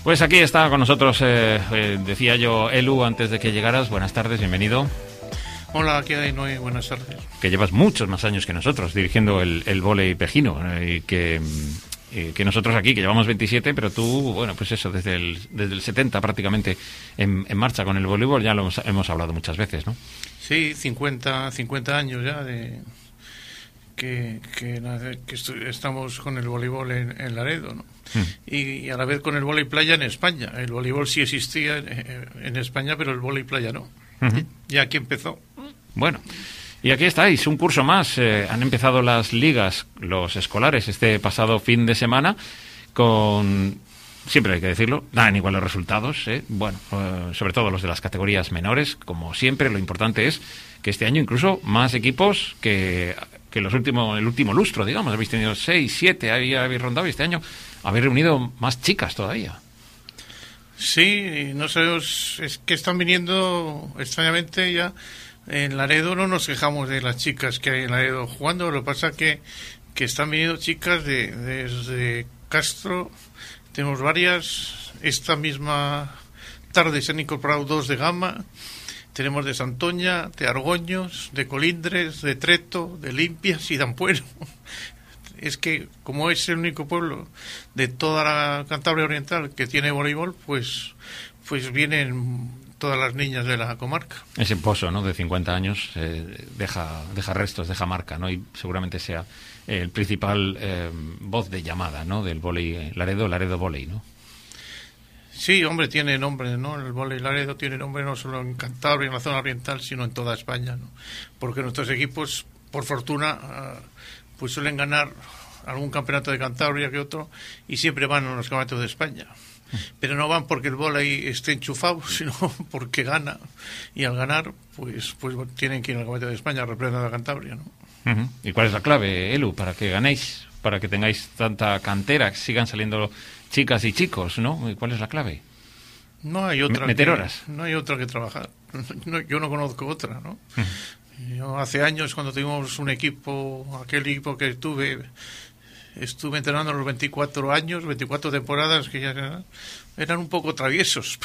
Pues aquí está con nosotros, decía yo, Elu, antes de que llegaras. Buenas tardes, bienvenido. Hola, ¿qué hay, Noé? Buenas tardes. Que llevas muchos más años que nosotros dirigiendo el vóley pejino, y que nosotros aquí, que llevamos 27, pero tú, bueno, pues eso, desde el 70 prácticamente en marcha con el voleibol, ya lo hemos hablado muchas veces, ¿no? Sí, 50 años ya de que estamos con el voleibol en Laredo, ¿no? Y a la vez con el vóley playa en España. El voleibol sí existía en España, pero el vóley playa no. Y aquí empezó. Bueno, y aquí estáis, un curso más. Han empezado las ligas, los escolares, este pasado fin de semana, con, siempre hay que decirlo, dan igual los resultados, bueno, sobre todo los de las categorías menores. Como siempre, lo importante es que este año incluso más equipos que el último lustro, digamos. Habéis tenido 6, 7, habéis rondado, y este año habéis reunido más chicas todavía. Sí, no sabemos, es que están viniendo extrañamente ya. En Laredo no nos quejamos de las chicas que hay en Laredo jugando, lo que pasa que están viniendo chicas desde Castro. Tenemos varias, esta misma tarde se han incorporado 2 de Gama. Tenemos de Santoña, de Argoños, de Colindres, de Treto, de Limpias y de Ampuero. Es que como es el único pueblo de toda la Cantabria Oriental que tiene voleibol, pues vienen todas las niñas de la comarca. Ese pozo, ¿no?, de 50 años deja restos, deja marca, ¿no? Y seguramente sea el principal voz de llamada, ¿no?, del vóley Laredo Vóley, ¿no? Sí, hombre, tiene nombre, ¿no? El vóley Laredo tiene nombre no solo en Cantabria, en la zona oriental, sino en toda España, ¿no? Porque nuestros equipos, por fortuna, pues suelen ganar algún campeonato de Cantabria que otro, y siempre van a los campeonatos de España. Pero no van porque el vóley esté enchufado, sino porque gana, y al ganar, pues tienen que ir al campeonato de España representando a Cantabria, ¿no? ¿Y cuál es la clave, Elu, para que ganéis, para que tengáis tanta cantera, que sigan saliendo chicas y chicos, ¿no? ¿Cuál es la clave? No hay otra. Meter horas. No hay otra que trabajar. Yo no conozco otra, ¿no? Yo hace años, cuando tuvimos un equipo, aquel equipo que estuve entrenando los 24 años, 24 temporadas, que ya eran un poco traviesos,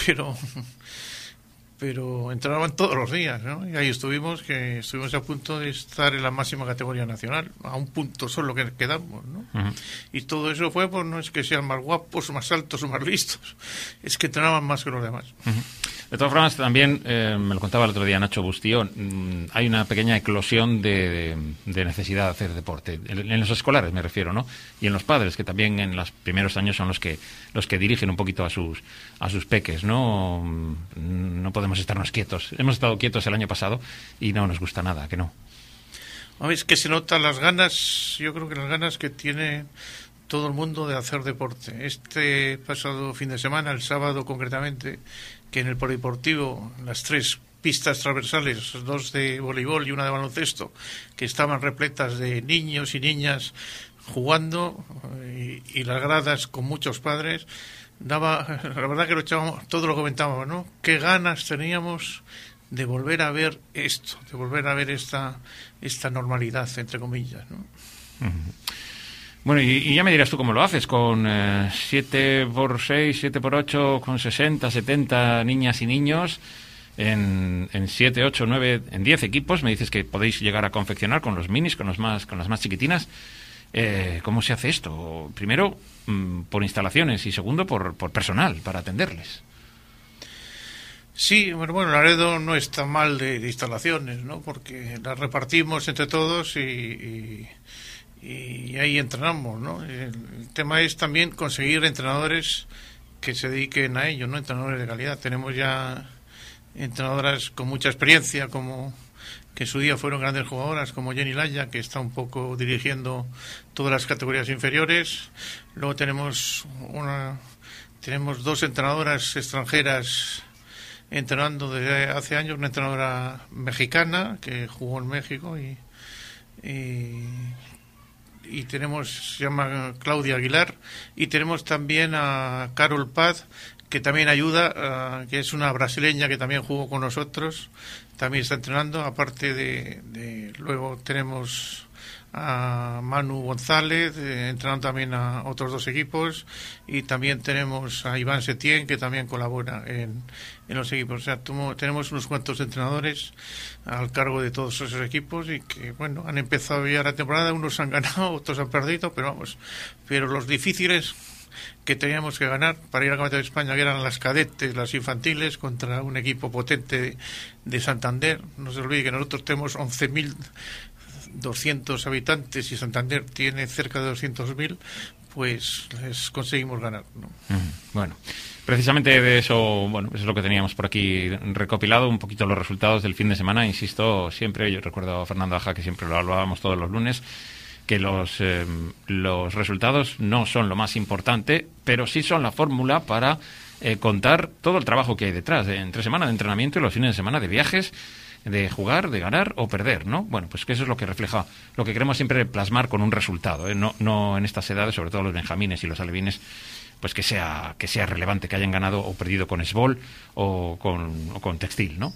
pero entrenaban todos los días, ¿no? Y ahí estuvimos a punto de estar en la máxima categoría nacional, a un punto solo que quedamos, ¿no? Y todo eso fue, pues no es que sean más guapos, más altos o más listos, es que entrenaban más que los demás. De todas formas, también, me lo contaba el otro día Nacho Bustío, hay una pequeña eclosión de necesidad de hacer deporte, en los escolares me refiero, ¿no? Y en los padres, que también en los primeros años son los que dirigen un poquito a sus peques, ¿no? No podemos estarnos quietos. Hemos estado quietos el año pasado y no nos gusta nada, que no. Es que se notan las ganas, yo creo que las ganas que tiene todo el mundo de hacer deporte. Este pasado fin de semana, el sábado concretamente, que en el polideportivo, las 3 pistas transversales, 2 de voleibol y 1 de baloncesto, que estaban repletas de niños y niñas jugando, y las gradas con muchos padres, la verdad que todos lo comentábamos, ¿no? Qué ganas teníamos de volver a ver esto, de volver a ver esta normalidad, entre comillas, ¿no? Bueno, y ya me dirás tú cómo lo haces, con 7x6, 7x8, con 60, 70 niñas y niños, en 7, 8, 9, en 10 equipos. Me dices que podéis llegar a confeccionar con los minis, con las más chiquitinas. ¿Cómo se hace esto? Primero, por instalaciones, y segundo, por personal, para atenderles. Sí, bueno, Laredo no está mal de instalaciones, ¿no? Porque las repartimos entre todos y ahí entrenamos, ¿no? El tema es también conseguir entrenadores que se dediquen a ello, ¿no? Entrenadores de calidad. Tenemos ya entrenadoras con mucha experiencia, como que en su día fueron grandes jugadoras, como Jenny Laya, que está un poco dirigiendo todas las categorías inferiores. Luego tenemos 2 entrenadoras extranjeras entrenando desde hace años, una entrenadora mexicana que jugó en México y tenemos, se llama Claudia Aguilar, y tenemos también a Carol Paz, que también ayuda, que es una brasileña que también jugó con nosotros, también está entrenando, aparte de luego tenemos a Manu González, entrenan también a otros 2 equipos, y también tenemos a Iván Setién, que también colabora en los equipos. O sea, tenemos unos cuantos entrenadores al cargo de todos esos equipos, y que, bueno, han empezado ya la temporada, unos han ganado, otros han perdido, pero los difíciles que teníamos que ganar para ir al Campeonato de España, que eran las cadetes, las infantiles, contra un equipo potente de Santander. No se olvide que nosotros tenemos 11.200 habitantes y Santander tiene cerca de 200.000, pues les conseguimos ganar, ¿no? Bueno, precisamente de eso, bueno, eso es lo que teníamos por aquí recopilado, un poquito los resultados del fin de semana. Insisto, siempre, yo recuerdo a Fernando Aja que siempre lo hablábamos todos los lunes, que los resultados no son lo más importante, pero sí son la fórmula para contar todo el trabajo que hay detrás, entre semana de entrenamiento y los fines de semana de viajes, de jugar, de ganar o perder, ¿no? Bueno, pues que eso es lo que refleja, lo que queremos siempre plasmar con un resultado, ¿eh? No en estas edades, sobre todo los benjamines y los alevines, pues que sea relevante que hayan ganado o perdido con Esbol o con Textil, ¿no?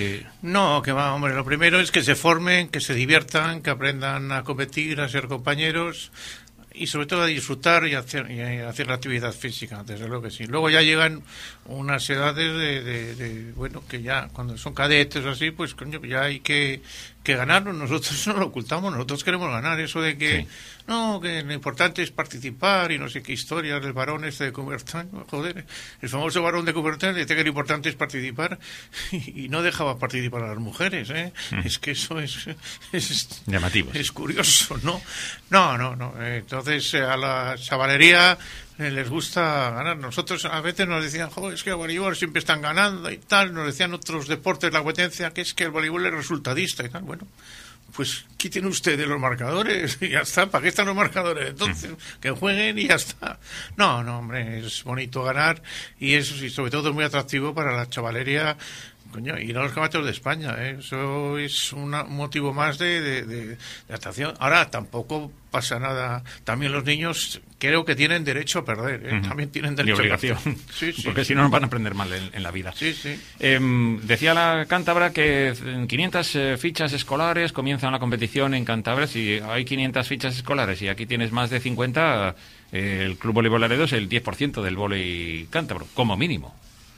No, que va, hombre, lo primero es que se formen, que se diviertan, que aprendan a competir, a ser compañeros y sobre todo a disfrutar y hacer la actividad física, desde luego que sí. Luego ya llegan unas edades de bueno, que ya cuando son cadetes o así, pues coño, ya hay que ganarnos. Nosotros no lo ocultamos, nosotros queremos ganar. Eso de que sí, no, que lo importante es participar y no sé qué historias del varón este de Coubertin, joder, el famoso varón de Coubertin decía que lo importante es participar y no dejaba participar a las mujeres, ¿eh? Es que eso es llamativo, es curioso, ¿no? No. Entonces a la chavalería les gusta ganar. Nosotros a veces nos decían, joder, es que el voleibol siempre están ganando y tal. Nos decían otros deportes, la competencia, que es que el voleibol es resultadista y tal. Bueno, pues quiten ustedes los marcadores y ya está. ¿Para qué están los marcadores? Entonces, que jueguen y ya está. No, hombre, es bonito ganar y eso sí, sobre todo es muy atractivo para la chavalería. Coño, ir a los campeonatos de España, ¿eh? Eso es un motivo más de atracción. Ahora, tampoco pasa nada. También los niños creo que tienen derecho a perder, ¿eh? También tienen derecho y obligación. a perder. Sí. Porque si no, nos van a aprender mal en la vida. Sí. Decía la cántabra que 500 fichas escolares comienzan la competición en Cantabria. Si hay 500 fichas escolares y aquí tienes más de 50, el Club Voleibol Laredo es el 10% del vóley cántabro, como mínimo.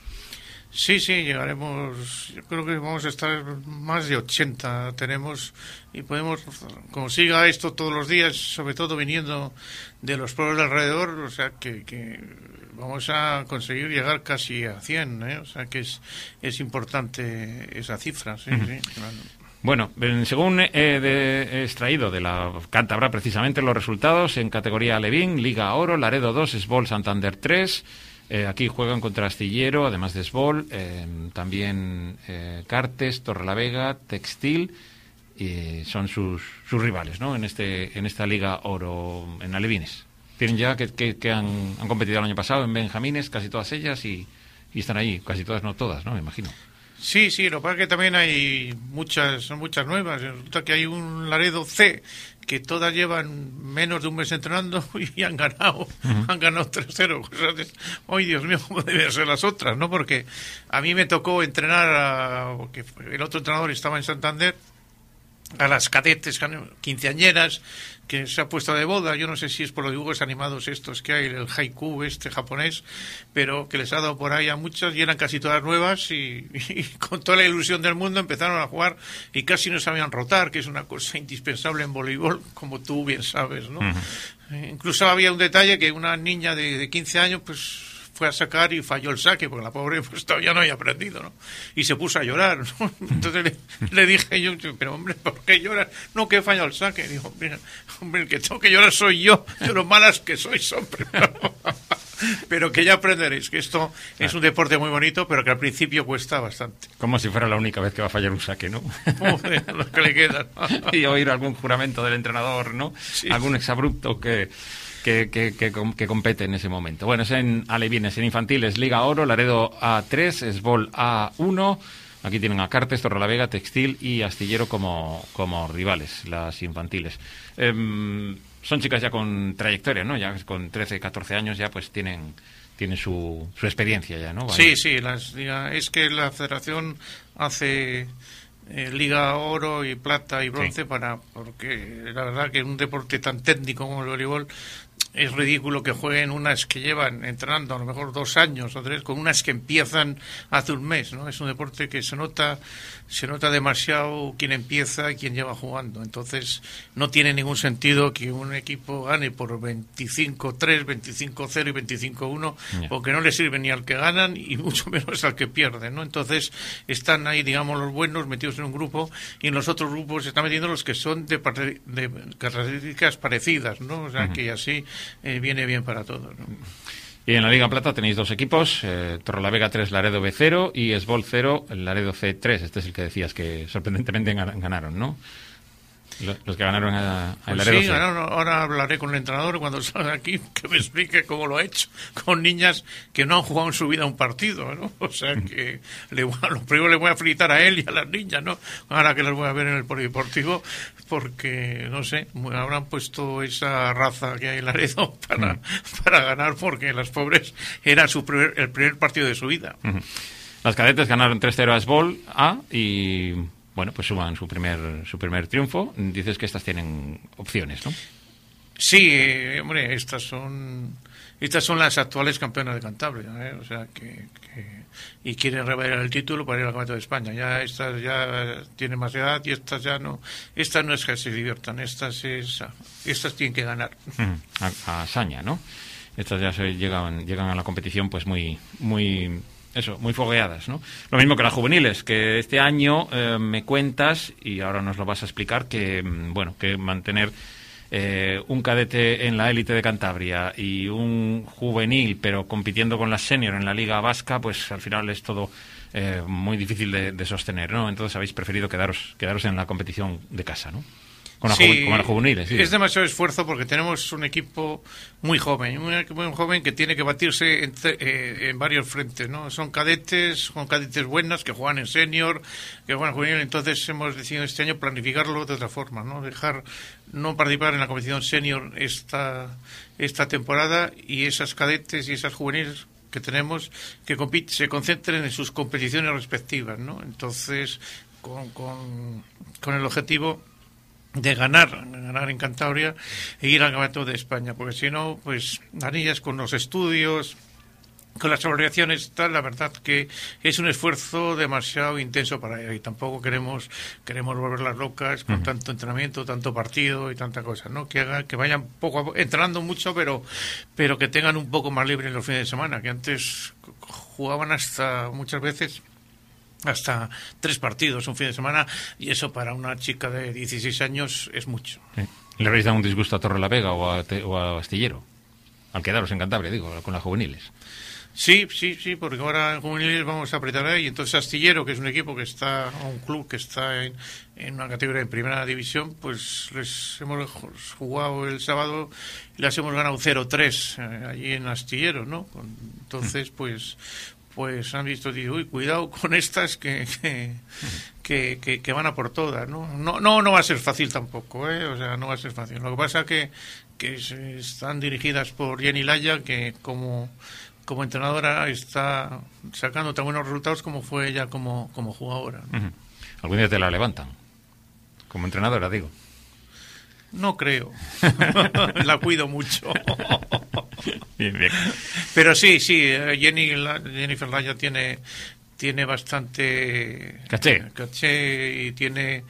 Sí, llegaremos, yo creo que vamos a estar más de 80 tenemos y podemos, como siga esto todos los días, sobre todo viniendo de los pueblos de alrededor, o sea que vamos a conseguir llegar casi a 100, ¿eh? O sea que es importante esa cifra, sí, claro. Bueno, según he extraído de la cántabra precisamente los resultados en categoría Alevín, Liga Oro, Laredo 2, Esbol, Santander 3... aquí juegan contra Astillero, además de Esbol, también Cartes, Torrelavega, Textil, y son sus rivales, ¿no? En esta Liga Oro en alevines. Tienen ya que han competido el año pasado en benjamines, casi todas ellas, y están ahí, casi todas, no todas, ¿no? Me imagino. Sí, lo que pasa es que también hay muchas nuevas. Resulta que hay un Laredo C que todas llevan menos de un mes entrenando y han ganado 3-0. ¡Ay, Dios mío, cómo deben ser las otras!, ¿no? Porque a mí me tocó entrenar, porque el otro entrenador estaba en Santander, a las cadetes quinceañeras que se ha puesto de boda. Yo no sé si es por los dibujos animados estos que hay, el haiku japonés, pero que les ha dado por ahí a muchas y eran casi todas nuevas y con toda la ilusión del mundo empezaron a jugar y casi no sabían rotar, que es una cosa indispensable en voleibol, como tú bien sabes, ¿no? Incluso había un detalle que una niña de 15 años pues fue a sacar y falló el saque, porque la pobre pues todavía no había aprendido, ¿no? Y se puso a llorar, ¿no? Entonces le dije yo, pero hombre, ¿por qué lloras? No, que he fallado el saque. Dijo, mira, hombre, el que tengo que llorar soy yo, de lo malas que sois, hombre. Pero que ya aprenderéis, que esto es un deporte muy bonito, pero que al principio cuesta bastante. Como si fuera la única vez que va a fallar un saque, ¿no? Lo que le queda. Y oír algún juramento del entrenador, ¿no? Sí. Algún exabrupto que compete en ese momento. Bueno, es en alevines, en infantiles, Liga Oro, Laredo A3, Esbol A1. Aquí tienen a Cartes, Torrelavega, Textil y Astillero como rivales, las infantiles. Son chicas ya con trayectoria, ¿no? Ya con 13, 14 años ya pues tienen su experiencia ya, ¿no? Vale. Sí, es que la federación hace Liga Oro y Plata y Bronce, Sí. porque la verdad que en un deporte tan técnico como el voleibol es ridículo que jueguen unas que llevan entrenando a lo mejor 2 años o 3 con unas que empiezan hace un mes, ¿no? Es un deporte que se nota demasiado quién empieza y quién lleva jugando. Entonces no tiene ningún sentido que un equipo gane por 25-3, 25-0 y 25-1, porque no le sirve ni al que ganan y mucho menos al que pierden, ¿no? Entonces están ahí, digamos, los buenos metidos en un grupo, y en los otros grupos se están metiendo los que son de características parecidas, ¿no? O sea que así viene bien para todos, ¿no? Y en la Liga Plata tenéis 2 equipos, Torrelavega 3, Laredo B0 y Esbol 0, Laredo C3. Este es el que decías que sorprendentemente ganaron, ¿no? Los que ganaron a Laredo sí, C. ahora hablaré con el entrenador cuando salga aquí, que me explique cómo lo ha hecho con niñas que no han jugado en su vida un partido, ¿no? O sea que lo primero le voy a felicitar a él y a las niñas, ¿no? Ahora que las voy a ver en el polideportivo, porque, no sé, habrán puesto esa raza que hay en Laredo para ganar, porque las pobres era el primer partido de su vida. Las cadetes ganaron 3-0 a Esbol A y... Bueno, pues suman su primer triunfo. Dices que estas tienen opciones, ¿no? Sí, hombre, estas son las actuales campeonas de Cantabria, ¿eh? O sea y quieren revalidar el título para ir al Campeonato de España. Ya estas ya tienen más edad y estas ya no. Estas no es que se diviertan, estas tienen que ganar. A Saña, ¿no? Estas ya llegan a la competición pues muy fogueadas, ¿no? Lo mismo que las juveniles, que este año me cuentas, y ahora nos lo vas a explicar, que mantener un cadete en la élite de Cantabria y un juvenil, pero compitiendo con las senior en la Liga Vasca, pues al final es todo muy difícil de sostener, ¿no? Entonces habéis preferido quedaros en la competición de casa, ¿no? Con las juveniles. Sí. Es demasiado esfuerzo porque tenemos un equipo muy joven que tiene que batirse en varios frentes, ¿no? Son cadetes buenas que juegan en senior, que juegan en juvenil. Entonces hemos decidido este año planificarlo de otra forma, ¿no? No participar en la competición senior esta temporada, y esas cadetes y esas juveniles que tenemos que se concentren en sus competiciones respectivas, ¿no? Entonces con el objetivo de ganar en Cantabria e ir al Campeonato de España, porque si no, pues las niñas con los estudios, con las obligaciones, tal, la verdad que es un esfuerzo demasiado intenso para ellas, y tampoco queremos volverlas locas con tanto entrenamiento, tanto partido y tanta cosa, ¿no? Que vayan entrenando mucho, pero que tengan un poco más libre en los fines de semana, que antes jugaban muchas veces hasta 3 partidos un fin de semana, y eso para una chica de 16 años es mucho. Sí. ¿Le habréis dado un disgusto a Torrelavega o a Astillero? Al quedaros en Cantabria, digo, con las juveniles. Sí, porque ahora en juveniles vamos a apretar ahí, entonces Astillero, que es un equipo que está, un club que está en una categoría de primera división, pues les hemos jugado el sábado y las hemos ganado 0-3 allí en Astillero, ¿no? Entonces, pues han visto, digo, uy, cuidado con estas que van a por todas, ¿no? No va a ser fácil tampoco, ¿eh? O sea, no va a ser fácil. Lo que pasa que están dirigidas por Jenny Laya, que como entrenadora está sacando tan buenos resultados como fue ella como jugadora, ¿no? Algún día te la levantan, como entrenadora, digo. No creo. La cuido mucho. Bien. Pero sí, Jennifer Laya tiene bastante caché y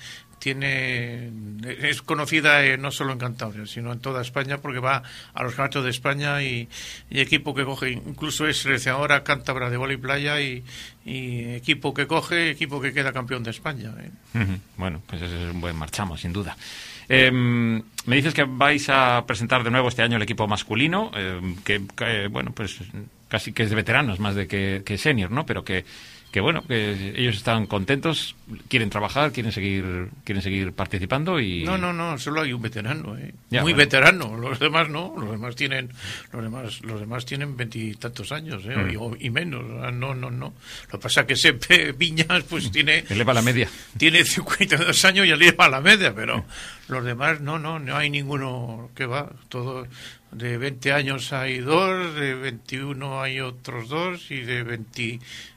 es conocida no solo en Cantabria, sino en toda España, porque va a los campeonatos de España y equipo que coge, incluso es seleccionadora cántabra de vóley playa y equipo que queda campeón de España, ¿eh? Bueno, pues ese es un buen marchamo, sin duda. Me dices que vais a presentar de nuevo este año el equipo masculino, que bueno, pues casi que es de veteranos más de que senior, ¿no? Pero que ellos están contentos, quieren trabajar, quieren seguir participando y... No, solo hay un veterano, Ya, muy bueno. veterano, los demás no, los demás tienen 20 y tantos años, y menos, no. Lo que pasa es que Sepe Viñas pues tiene... Eleva la media. Tiene 52 años y eleva la media, pero los demás no hay ninguno que va, todo... De 20 años hay 2, de 21 hay otros 2 y de 25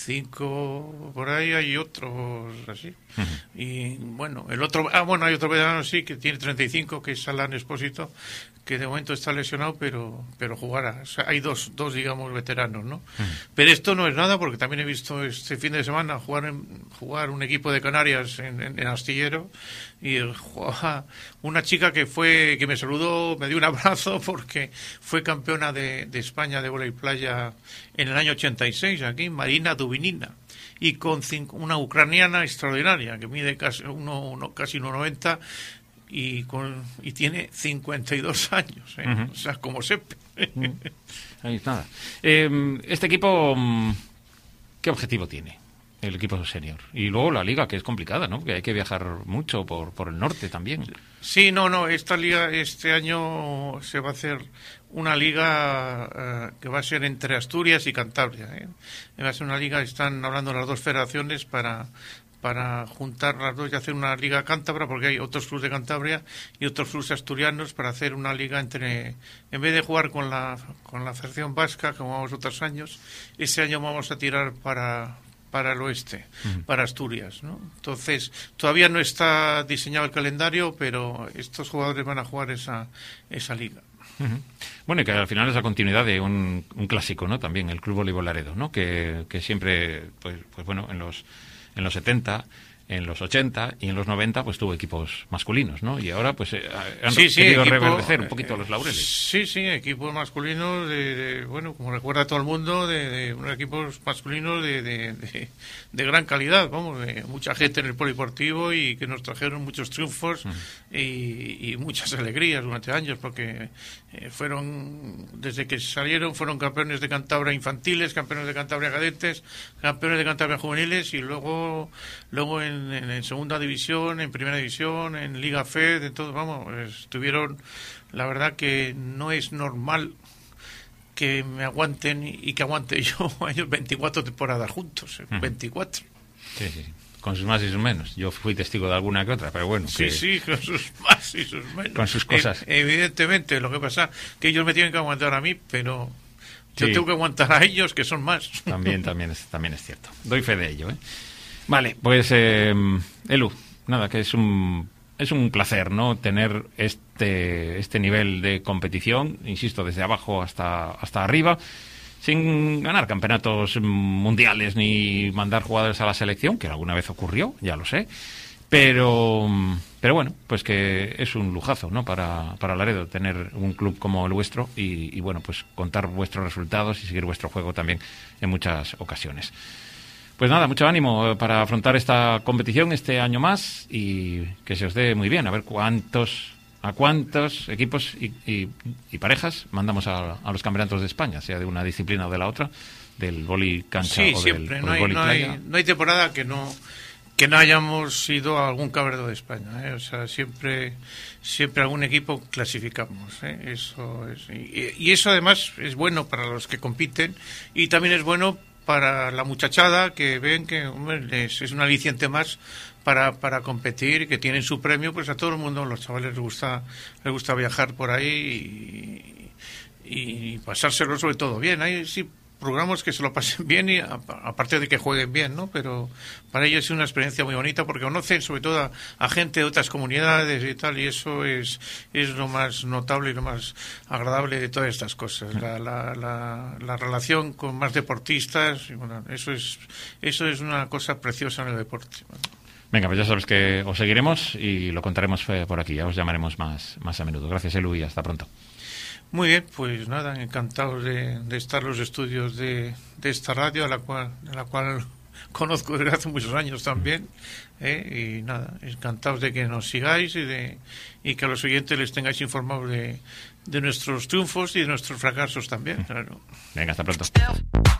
35 por ahí, hay otros así. Y bueno, hay otro veterano sí que tiene 35, que es Alan Espósito, que de momento está lesionado, pero jugará. O sea, hay dos digamos veteranos, ¿no? Pero esto no es nada, porque también he visto este fin de semana jugar un equipo de Canarias en Astillero, y jugaba una chica que me saludó, me dio un abrazo, porque fue campeona de España de vóley playa en el año 86 aquí, Marina Dubinina, y con una ucraniana extraordinaria que mide casi 1,90 y tiene 52 años, ¿eh? O sea, como sepa. Ahí está. Este equipo, ¿qué objetivo tiene? El equipo senior. Y luego la liga, que es complicada, ¿no? Porque hay que viajar mucho por el norte también. Sí, no, esta liga este año se va a hacer una liga que va a ser entre Asturias y Cantabria, ¿eh? Va a ser una liga, están hablando las dos federaciones para juntar las dos y hacer una liga cántabra, porque hay otros clubes de Cantabria y otros clubes asturianos, para hacer una liga en vez de jugar con la Federación Vasca, como vamos otros años, ese año vamos a tirar para el oeste, para Asturias, ¿no? Entonces, todavía no está diseñado el calendario, pero estos jugadores van a jugar esa liga. Bueno, y que al final es la continuidad de un clásico, ¿no? También el Club Voleibol Laredo, ¿no? Que siempre, pues bueno, en los 70, en los 80 y en los 90 pues tuvo equipos masculinos, ¿no? Y ahora pues han querido reverdecer un poquito los laureles. Sí, equipos masculinos bueno, como recuerda todo el mundo, de unos equipos masculinos de gran calidad, vamos, de mucha gente en el polideportivo, y que nos trajeron muchos triunfos y muchas alegrías durante años, porque desde que salieron, fueron campeones de Cantabria infantiles, campeones de Cantabria cadetes, campeones de Cantabria juveniles, y luego en segunda división, en primera división, en Liga FED, entonces vamos, estuvieron, la verdad que no es normal que me aguanten y que aguante yo ellos 24 temporadas juntos, 24. Sí. Con sus más y sus menos. Yo fui testigo de alguna que otra, pero bueno. Sí, con sus más y sus menos. Con sus cosas. Evidentemente, lo que pasa que ellos me tienen que aguantar a mí, pero yo tengo que aguantar a ellos, que son más. También es cierto. Doy fe de ello, ¿eh? Vale, pues Elu, nada, que es un placer, ¿no? Tener este nivel de competición, insisto, desde abajo hasta arriba, sin ganar campeonatos mundiales ni mandar jugadores a la selección, que alguna vez ocurrió, ya lo sé, pero bueno, pues que es un lujazo, ¿no? Para Laredo tener un club como el vuestro y bueno, pues contar vuestros resultados y seguir vuestro juego también en muchas ocasiones. Pues nada, mucho ánimo para afrontar esta competición este año más, y que se os dé muy bien. A ver a cuántos equipos y parejas mandamos a los campeonatos de España, sea de una disciplina o de la otra, del vóley cancha o siempre. del vóley playa. No hay temporada que no hayamos ido a algún campeonato de España, ¿eh? O sea, siempre algún equipo clasificamos, ¿eh? Eso es, y eso además es bueno para los que compiten, y también es bueno para la muchachada, que ven que es un aliciente más para competir, y que tienen su premio. Pues a todo el mundo, los chavales les gusta viajar por ahí y pasárselo sobre todo bien. Hay sí programas que se lo pasen bien, y aparte de que jueguen bien, ¿no? Pero para ellos es una experiencia muy bonita, porque conocen sobre todo a gente de otras comunidades y tal, y eso es lo más notable y lo más agradable de todas estas cosas, la relación con más deportistas, y bueno, eso es una cosa preciosa en el deporte. Venga, pues ya sabes que os seguiremos y lo contaremos por aquí, ya os llamaremos más a menudo. Gracias, Elu, y hasta pronto. Muy bien, pues nada, encantados de estar en los estudios de esta radio, a la cual conozco desde hace muchos años también, y nada, encantados de que nos sigáis y que a los oyentes les tengáis informados de nuestros triunfos y de nuestros fracasos también, claro. Venga, hasta pronto.